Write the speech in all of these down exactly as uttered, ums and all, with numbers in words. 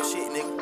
shit, nigga.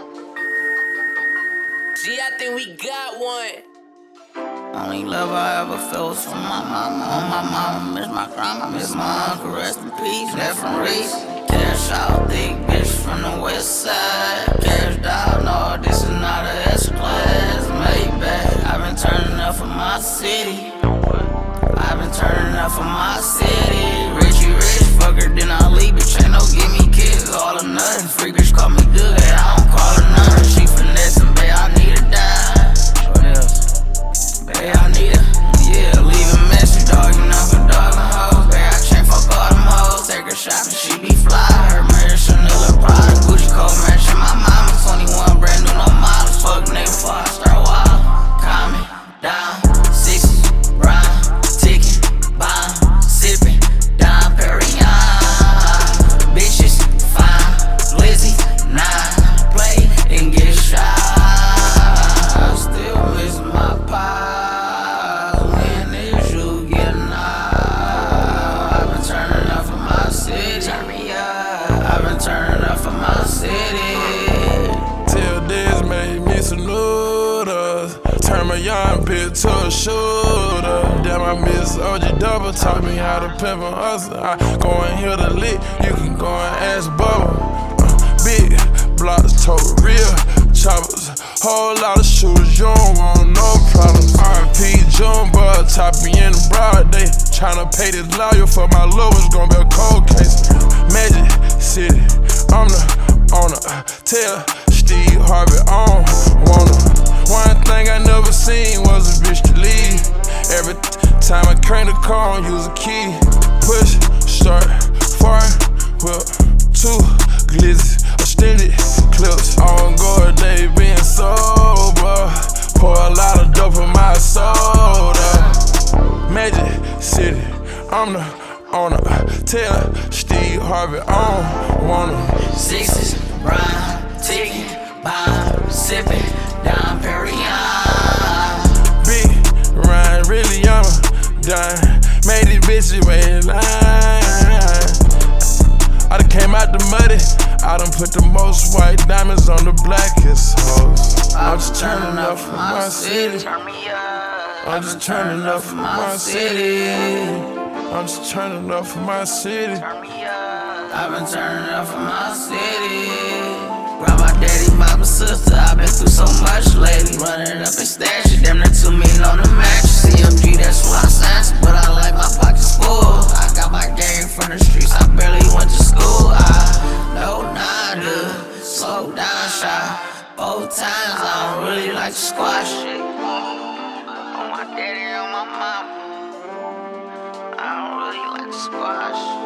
Gee, I think we got one. Only love I ever felt was from my mama. On my mama, miss my grandma, miss my uncle, rest in peace. Left from Reese, cash out, thick bitch from the west side. Cash down, no, this is not a S-Class. Maybach, I've been turning up for my city. I've been turning up for my city. Richie rich, fucker, then I leave, bitch. Ain't no give me kids, all or nothing. Free bitch call me good, I don't call her none. She finessing, babe, I need a dime. What else? Babe, I need a, yeah, leave a message, dog. You know for dog and hoes. Babe, I can't fuck all them hoes. Take her shopping, she be fly. Her mirror, Chanel, and Prada. Gucci coat matching my mama. twenty-one, brand new, no models. Fuck nigga before I start wild. Calm me down, sixes, round, ticking, bomb, sipping, down Perignon. Bitches, fine, Lizzie, nine, play and get shot. Still miss my pies. When is you getting out? I've been turning up for my city. Turn me up. I've been turning up for my city. Till this made me some noodles. Turn my young bitch to a shooter. Damn, I miss O G Double. Taught me how to pimp and hustle. I go and hit a lick. You can go and ask Bubba. Uh, big blocks, tote real choppers. Whole lot of shooters. You don't want no problems. R P Jumbo, top me in the broad day. Tryna pay this lawyer for my love. It's gonna be a cold case. Magic City, I'm the owner. Tell Steve Harvey I don't want her. One thing I never seen was a bitch to leave. Every time I crank the car, I use a key. Push, start, fire, whip, two glizzy, extended clips. On guard, they been sober. Pour a lot of dope in my soda. Magic City, I'm the owner. Tell Steve Harvey I don't want her. Sixes, round, ticking, bomb, sipping, down Perignon. Big Ryan, really I'm a dime. Made these bitches wait in line. I done came out the muddy. I done put the most white diamonds on the blackest hoes. I'm just turning up for my city. Turn me up. I'm just turning up for my city. I'm just turning up for my city. Turn me up. I've been turning up for my city. Grandma, daddy, mama, sister, I've been through so much lately. Running up and stashing, damn near two million on the mattress. C M G, that's who I signed, but I like my pockets full. I got my game from the streets, I barely went to school. I know nada, slow down, shy. Both times I don't really like to squash shit. On my daddy, on my mama, I don't really like to squash.